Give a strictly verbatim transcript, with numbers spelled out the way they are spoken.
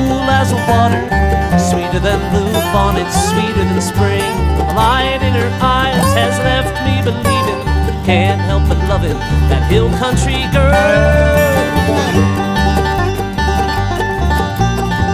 cool as water, sweeter than blue bonnets, sweeter than spring. The light in her eyes has left me believing, can't help but loving that hill country girl.